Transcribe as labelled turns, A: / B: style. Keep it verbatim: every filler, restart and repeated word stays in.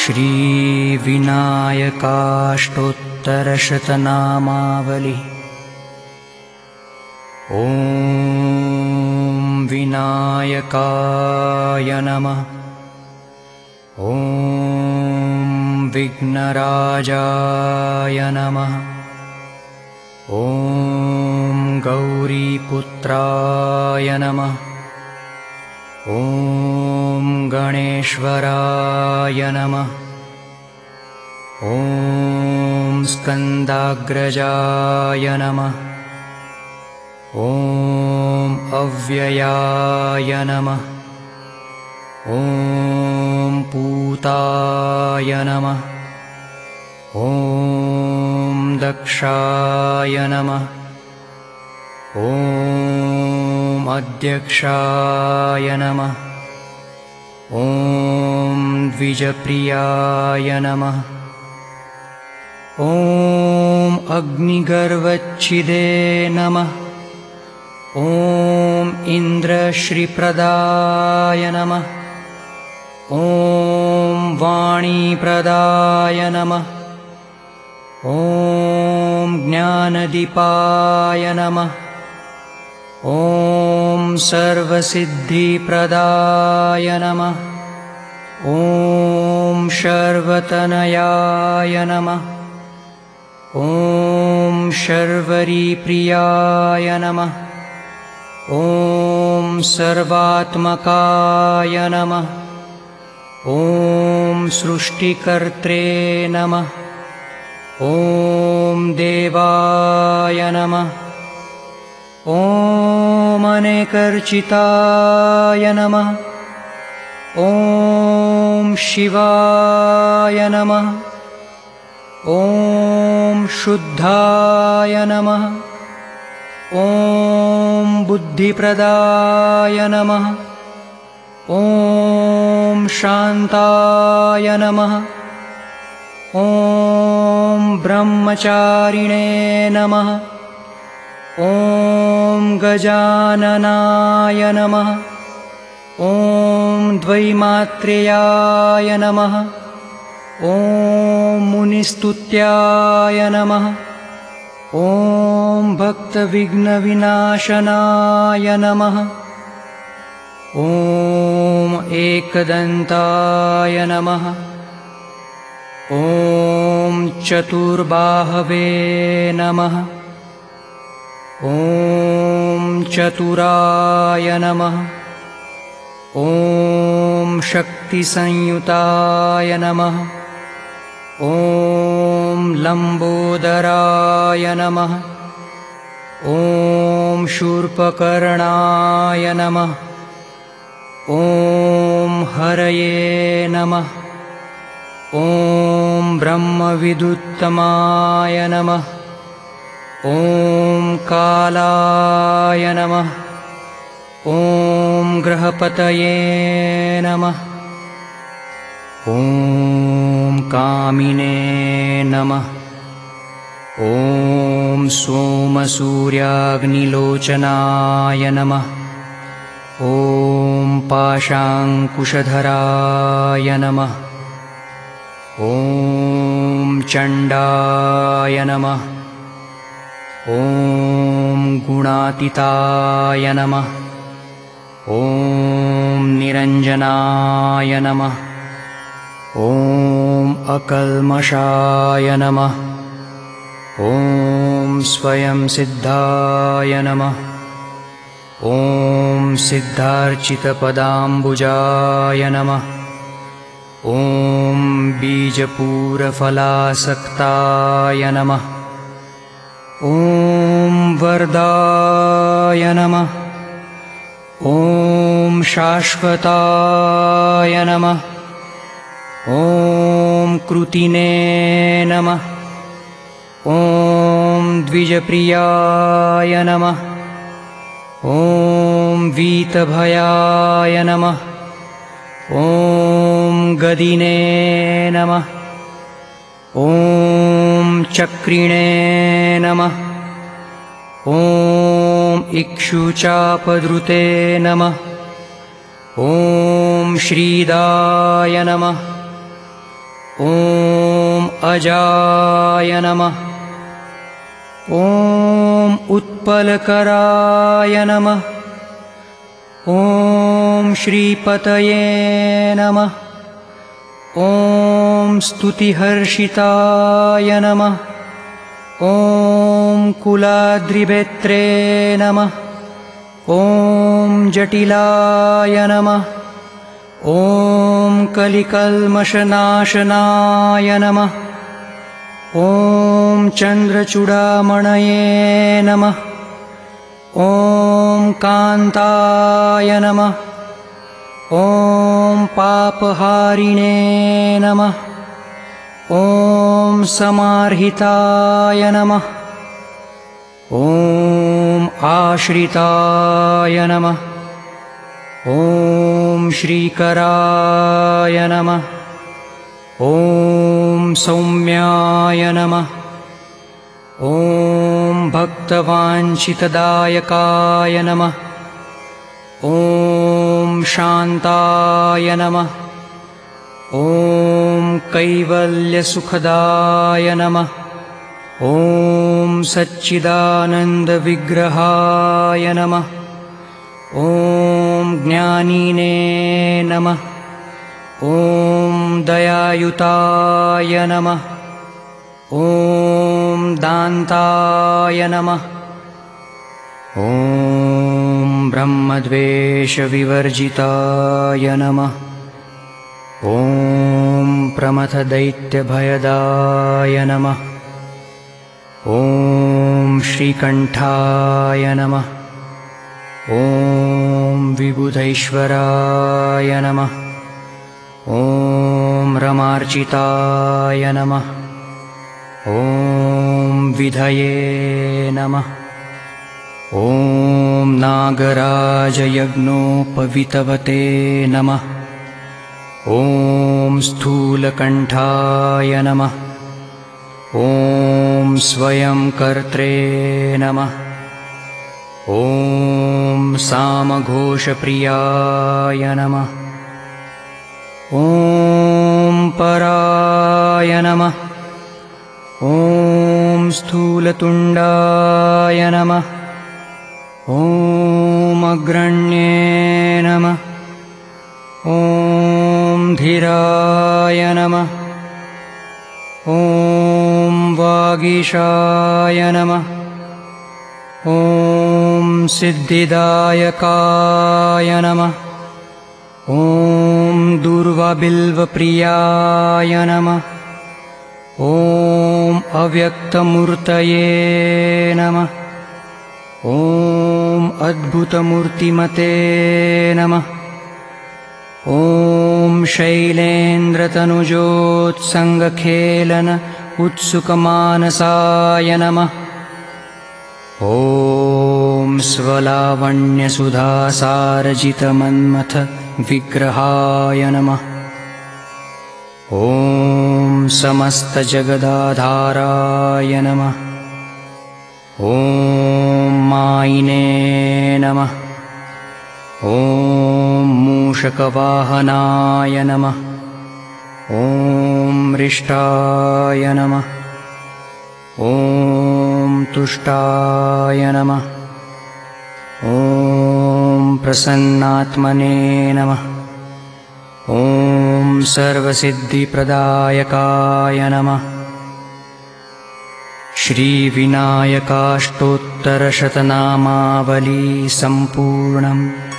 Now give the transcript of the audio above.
A: श्रीविनायकाष्टोत्तरशतनामावली। ॐ विनायकाय नमः। ॐ विघ्नराजाय नमः। ॐ गौरीपुत्राय नमः। ॐ गणेश्वराय नमः। ॐ स्कन्दाग्रजाय नमः। ॐ अव्ययाय नमः। ॐ पूताय नमः। ॐ दक्षाय नमः। ॐ अध्यक्षाय नमः। ॐ द्विजप्रियाय नमः। ॐ अग्निगर्वच्छिदे नमः। ॐ इन्द्रश्रीप्रदाय नमः। ॐ वाणीप्रदाय नमः। ॐ ज्ञानदीपाय नमः। ॐ सर्वसिद्धिप्रदाय नमः। ॐ शर्वतनयाय नमः। ॐ शर्वरीप्रियाय नमः। ॐ सर्वात्मकाय नमः। ॐ सृष्टिकर्त्रे नमः। ॐ देवाय नमः। ॐ अनेकर्चिताय नमः। ॐ शिवाय नमः। ॐ शुद्धाय नमः। ॐ बुद्धिप्रदाय नमः। ॐ शान्ताय नमः। ॐ ब्रह्मचारिणे नमः। ॐ गजाननाय नमः। ॐ द्वैमात्रेयाय नमः। ॐ मुनिस्तुत्याय नमः। ॐ भक्तविघ्नविनाशनाय नमः। ॐ एकदन्ताय नमः। ॐ चतुर्बाहवे नमः। ॐ चतुराय नमः। ॐ शक्तिसंयुताय नमः। ॐ लम्बोदराय नमः। ॐ शूर्पकर्णाय नमः। ॐ हरये नमः। ॐ ब्रह्मविदुत्तमाय नमः। ॐ कालाय नमः। ॐ ग्रहपतये नमः। ॐ कामिने नमः। ॐ सोमसूर्याग्निलोचनाय नमः। ॐ पाशाङ्कुशधराय नमः। ॐ चण्डाय नमः। ॐ गुणातीताय नमः। ॐ निरञ्जनाय नमः। ॐ अकल्मषाय नमः। ॐ स्वयं सिद्धाय नमः। ॐ सिद्धार्चितपदाम्बुजाय नमः। ॐ बीजपूरफलासक्ताय नमः। ॐ वरदाय नमः। ॐ शाश्वताय नमः। ॐ कृतिने नमः। ॐ द्विजप्रियाय नमः। ॐ वीतभयाय नमः। ॐ गदिने नमः। ॐ चक्रिणे नमः। ॐ इक्षुचापधृते नमः। ॐ श्रीदाय नमः। ॐ अजाय नमः। ॐ उत्पलकराय नमः। ॐ श्रीपतये नमः। ॐ स्तुतिहर्षिताय नमः। ॐ कुलाद्रिवेत्रे नमः। ॐ जटिलाय नमः। ॐ कलिकल्मषनाशनाय नमः। ॐ चन्द्रचूडामणये नमः। ॐ कान्ताय नमः। ॐ पापहारिणे नमः। ॐ समार्हिताय नमः। ॐ आश्रिताय नमः। ॐ श्रीकराय नमः। ॐ सौम्याय नमः। ॐ भक्तवाञ्छितदायकाय नमः। ॐ शान्ताय नमः। ॐ कैवल्यसुखदाय नमः। ॐ सच्चिदानन्दविग्रहाय नमः। ॐ ज्ञानिने नमः। ॐ दयायुताय नमः। ॐ दान्ताय नमः। ॐ ब्रह्मद्वेषविवर्जिताय नमः। ॐ प्रमथदैत्यभयदाय नमः। ॐ श्रीकण्ठाय नमः। ॐ विबुधैश्वराय नमः। ॐ रमार्चिताय नमः। ॐ विधये नमः। ॐ नागराजयज्ञोपवीतवते नमः। ॐ स्थूलकण्ठाय नमः। ॐ स्वयंकर्त्रे नमः। ॐ सामघोषप्रियाय नमः। ॐ पराय नमः। ॐ स्थूलतुण्डाय नमः। ॐ अग्रण्ये नमः। ॐ धीराय नमः। ॐ वागीशाय नमः। ॐ सिद्धिदायकाय नमः। ॐ दूर्वाबिल्वप्रियाय नमः। ॐ अव्यक्तमूर्तये नमः। ॐ अद्भुतमूर्तिमते नमः। ॐ शैलेन्द्रतनुजोत्सङ्गखेलन उत्सुकमानसाय नमः। ॐ स्वलावण्यसुधासारजितमन्मथ विग्रहाय नमः। ॐ समस्तजगदाधाराय नमः। ॐ मायिने नमः। ॐ मूषकवाहनाय नमः। ॐ रिष्टाय नमः। ॐ तुष्टाय नमः। ॐ प्रसन्नात्मने नमः। ॐ सर्वसिद्धिप्रदायकाय नमः। श्रीविनायकाष्टोत्तरशतनामावली सम्पूर्णम्।